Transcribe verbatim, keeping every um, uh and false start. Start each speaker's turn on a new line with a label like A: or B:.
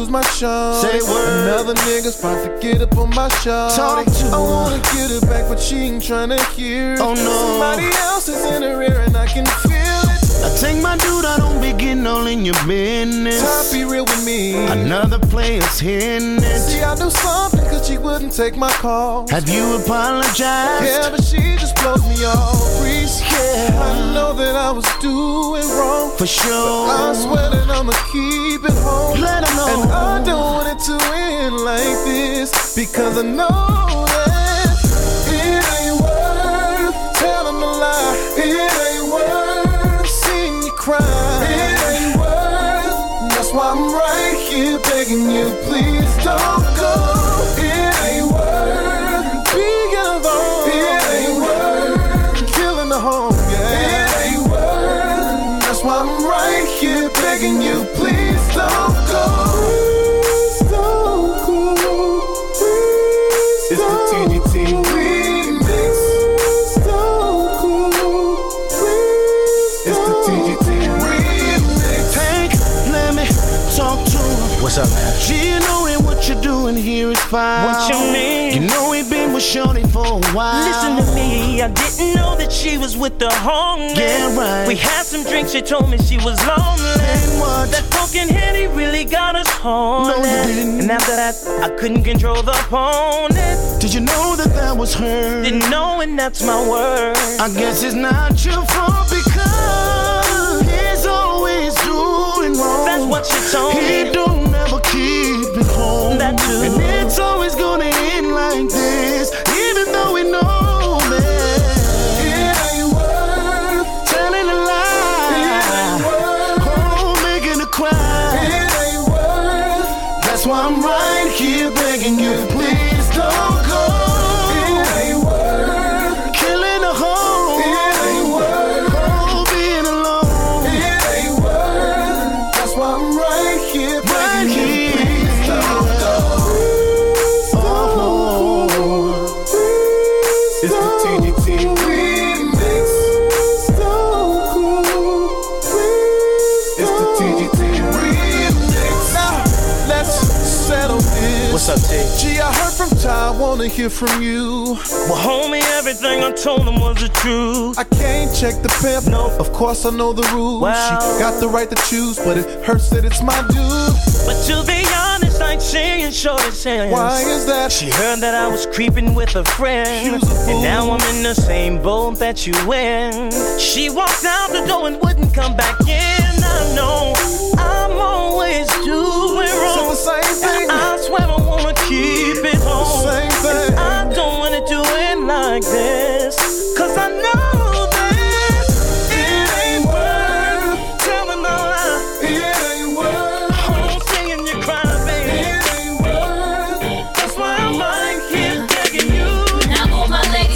A: lose my shawty.
B: Say word.
A: Another nigga's about to get up on my shawty.
B: Talk to
A: I wanna
B: her.
A: get her back, but she ain't tryna hear it.
B: Oh no.
A: Somebody else is in her ear and I can feel it.
B: I take my dude, I don't be getting all in your business.
A: Top, be real with me.
B: Another player's hitting it.
A: See, I do something cause she wouldn't take my call.
B: Have you apologized?
A: Yeah, but she just blows me off. Freeze,
B: Yeah.
A: I know that I was doing wrong.
B: For sure.
A: I swear that I'ma keep it home.
B: Let her know.
A: And I don't want it to end like this, because I know that it ain't worth telling a lie. It ain't worth seeing you cry. It ain't worth. That's why I'm right here begging you, please don't go. It ain't worth being alone. It ain't worth killing the home. Yeah. It ain't worth. That's why I'm right here begging you, please don't go. Please don't go. Please it's the T G T remix. Please don't go. Please it's the T G T remix.
B: Tank, let me talk to her.
C: What's up, man?
B: She know that what you're doing here is fine.
D: What you mean?
B: You know we been with Shorty for a while.
D: Listen to me, I didn't know that she was with the homeless.
B: Yeah, right.
D: We had some drinks, she told me she was lonely.
B: And what?
D: That broken Henny really got us horny.
B: No, you didn't.
D: And after that, I couldn't control the opponent.
B: Did you know that that was her?
D: Didn't know, and that's my word.
B: I guess it's not your fault because he's always doing wrong.
D: That's what she told
B: He
D: me.
B: don't ever keep it home.
D: That too.
B: And it's always gonna end like this, even though we know that
A: It ain't worth.
B: telling a lie.
A: It ain't worth.
B: Oh, making her cry.
A: It ain't worth.
B: That's why I'm right here begging you, please don't go.
A: It ain't worth.
B: Killing a home.
A: It ain't worth.
B: Oh, being alone.
A: It ain't worth. That's why I'm right here
B: Right
A: begging you,
B: here.
A: please don't go. Please don't go. It's the T G T remix. Please don't go. Please it's the T G T remix. Now, let's settle this.
C: What's up, T?
A: Gee, I heard from Ty, I wanna hear from you.
D: Well, homie, everything I told him was the truth.
A: I can't check the pimp. No, of course I know the rules.
D: Wow.
A: She got the right to choose, but it hurts that it's my dude.
D: But to be honest, I ain't seeing Shorty's hands.
A: Why is that?
D: She heard that I was creeping with a friend,
A: She was a fool.
D: and now I'm in the same boat that you in. She walked out the door and wouldn't come back in.